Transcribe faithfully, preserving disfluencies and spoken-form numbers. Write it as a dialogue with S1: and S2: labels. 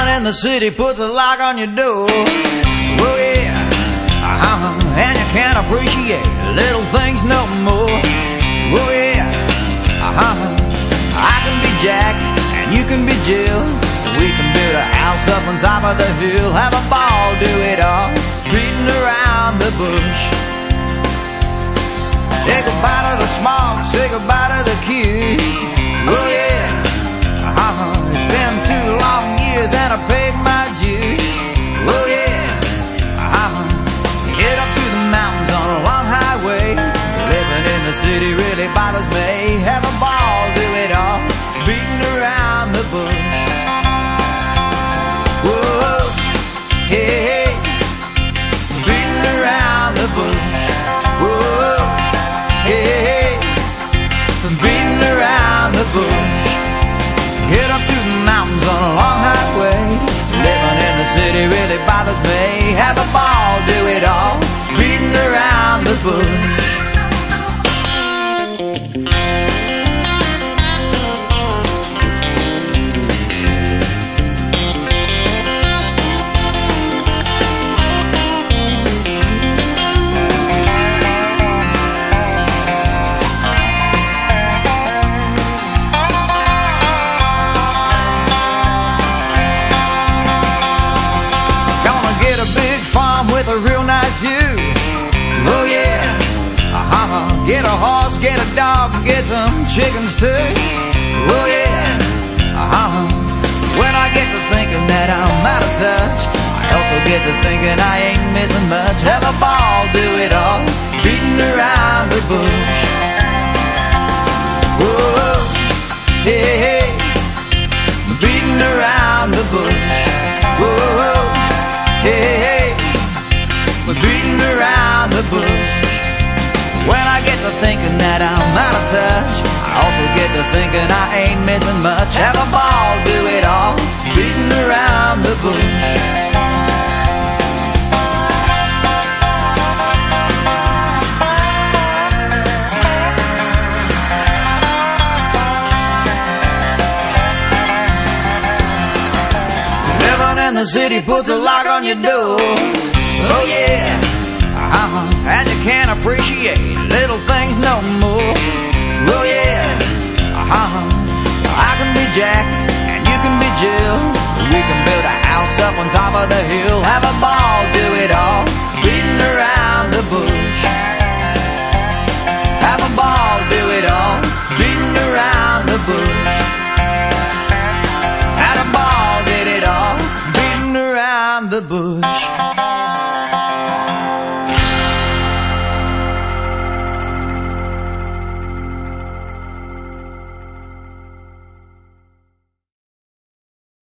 S1: in the city puts a lock on your door. Oh yeah, uh-huh. And you can't appreciate little things no more. Oh yeah, uh-huh. I can be Jack and you can be Jill. We can build a house up on top of the hill, have a ball, do it all, beating around the bush. Say goodbye to the smoke, say goodbye to the kids. Oh yeah, uh-huh. It's been two long years and I paid my dues. Oh yeah, uh-huh. Head up to the mountains on a long highway. Living in the city really bothers me. Have a ball, do it all, beating around the bush. Whoa, hey, hey, beating around the bush. Whoa, hey, hey, beating around the bush. Head up to the mountains on a long highway. Living in the city really bothers me. Have a ball, do it all, beating around the bush. With a real nice view. Oh yeah, uh-huh. Get a horse, get a dog, get some chickens too. Oh yeah, uh-huh. When I get to thinking that I'm out of touch, I also get to thinking I ain't missing much. Have a ball, do it all, beating around the bush. Whoa, hey, hey, beating around the bush. Whoa, hey, hey, we're beating around the bush. When I get to thinking that I'm out of touch, I also get to thinking I ain't missing much. Have a ball, do it all, beating around the bush. Living in the city puts a lock on your door. Oh yeah, uh-huh. And you can't appreciate little things no more. Oh yeah, uh-huh. I can be Jack and you can be Jill. We can build a house up on top of the hill, have a ball, do it all, beating around the bush. Have a ball, do it all, beating around the bush. Had a ball, did it all, beating around the bush.